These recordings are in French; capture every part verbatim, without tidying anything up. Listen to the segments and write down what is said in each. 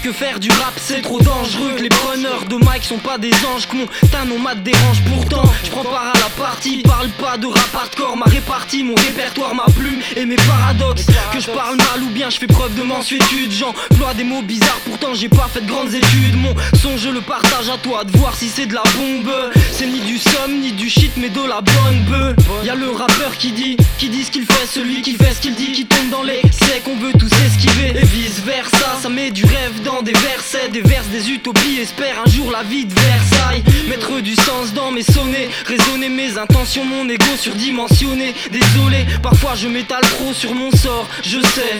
que faire du rap c'est trop dangereux, que les preneurs de mic sont pas des anges, que mon teint non mat dérange. Pourtant je prends part à la partie, parle pas de rap hardcore, ma répartie, mon répertoire, ma plume et mes paradoxes. Que je parle mal ou bien je fais preuve de mansuétude, j'emploie des mots bizarres, pourtant j'ai pas fait de grandes études. Mon son je le partage à toi de voir si c'est de la bombe. C'est ni du somme ni du shit mais de la bonne beuh. Y'a le rappeur qui dit, qui dit ce qu'il fait, celui qui fait ce qu'il dit, qui tombe dans les c'est qu'on veut tous esquiver et vice versa. Ça met du rêve dans des versets, des verses, des utopies, espère un jour la vie de Versailles. Mettre du sens dans mes sonnets, raisonner mes intentions, mon ego surdimensionné. Désolé, parfois je m'étale trop sur mon sort, je sais.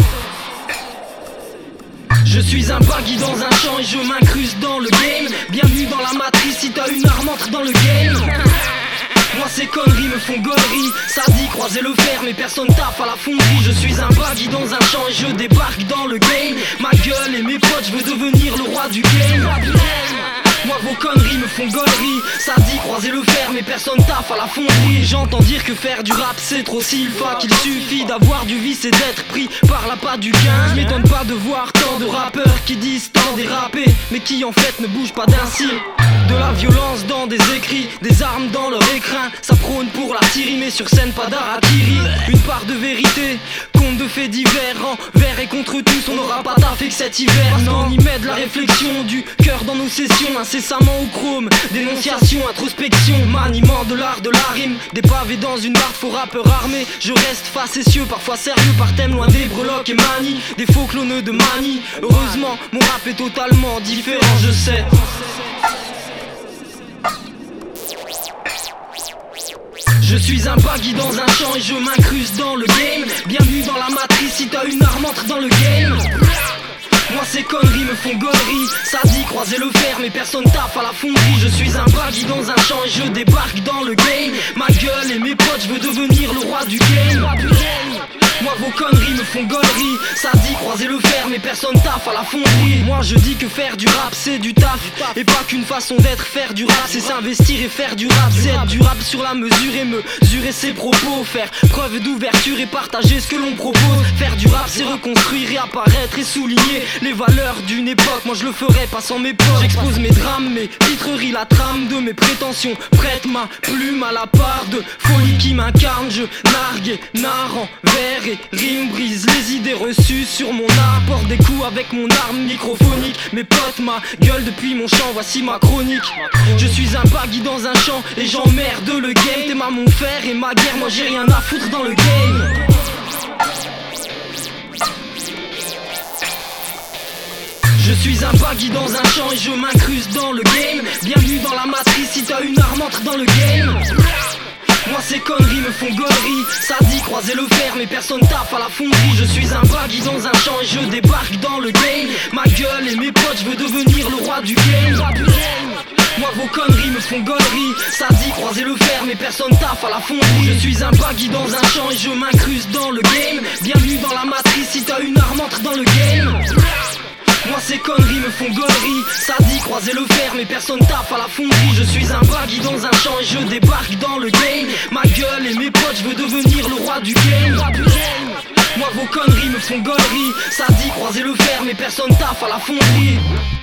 Je suis un baggy dans un champ et je m'incruste dans le game. Bienvenue dans la matrice, si t'as une arme entre dans le game. Moi ces conneries me font gaulerie, ça dit croiser le fer mais personne taffe à la fonderie. Je suis un baggy dans un champ et je débarque dans le game. Ma gueule et mes potes, je veux devenir le roi du game. Moi vos conneries me font gaulerie, ça dit croiser le fer mais personne taffe à la fonderie. J'entends dire que faire du rap c'est trop sylpha, qu'il suffit d'avoir du vice et d'être pris par la patte du gain. Je m'étonne pas de voir tant de rappeurs qui disent tant déraper mais qui en fait ne bougent pas d'un cil. De la violence dans des écrits, des armes dans leur écrin. Ça prône pour l'artillerie mais sur scène pas d'harakiri. Une part de vérité, conte de faits divers, envers et contre tous on n'aura pas taffé que cet hiver. Non, on y met de la réflexion, du cœur dans nos sessions, incessamment au chrome, dénonciation, introspection, maniement de l'art de la rime, des pavés dans une barre, faux rappeur armé. Je reste facétieux, parfois sérieux par thème, loin des breloques et manies, des faux clones de manie. Heureusement, mon rap est totalement différent, je sais. Je suis un baggy dans un champ et je m'incruste dans le game. Bienvenue dans la matrice, si t'as une arme entre dans le game. Moi ces conneries me font gaulerie, ça dit croiser le fer mais personne taffe à la fonderie. Je suis un baggy dans un champ et je débarque dans le game. Ma gueule et mes potes, je veux devenir le roi du game. Moi vos conneries me font gaulerie, ça dit croiser le fer mais personne taffe à la fonderie. Moi je dis que faire du rap c'est du taf, et pas qu'une façon d'être. Faire du rap c'est s'investir et faire du rap c'est être du rap sur la mesure et mesurer ses propos. Faire preuve d'ouverture et partager ce que l'on propose. Faire du rap c'est reconstruire et apparaître et souligner les valeurs d'une époque. Moi je le ferai pas sans mes potes. J'expose mes drames, mes titreries, la trame de mes prétentions. Prête ma plume à la part de folie qui m'incarne. Je nargue et narre envers et rime, brise les idées reçues sur mon art. Porte des coups avec mon arme microphonique. Mes potes ma gueule depuis mon champ, voici ma chronique. Je suis un baggy dans un champ et j'emmerde le game. T'es ma mon fer et ma guerre, moi j'ai rien à foutre dans le game. Je suis un baggy dans un champ et je m'incruste dans le game. Bienvenue dans la matrice, si t'as une arme entre dans le game. Moi ces conneries me font gaulerie, ça dit croiser le fer mais personne taffe à la fonderie. Je suis un baggy dans un champ et je débarque dans le game. Ma gueule et mes potes, je veux devenir le roi du game. Moi vos conneries me font gaulerie, ça dit croiser le fer mais personne taffe à la fonderie. Je suis un baggy dans un champ et je m'incruste dans le game. Bienvenue dans la matrice, si t'as une arme entre dans le game. Moi ces conneries me font gaulerie, ça dit croiser le fer mais personne taffe à la fonderie. Je suis un baggy dans un champ et je débarque dans le game. Ma gueule et mes potes, je veux devenir le roi du game. Moi vos conneries me font gaulerie, ça dit croiser le fer mais personne taffe à la fonderie.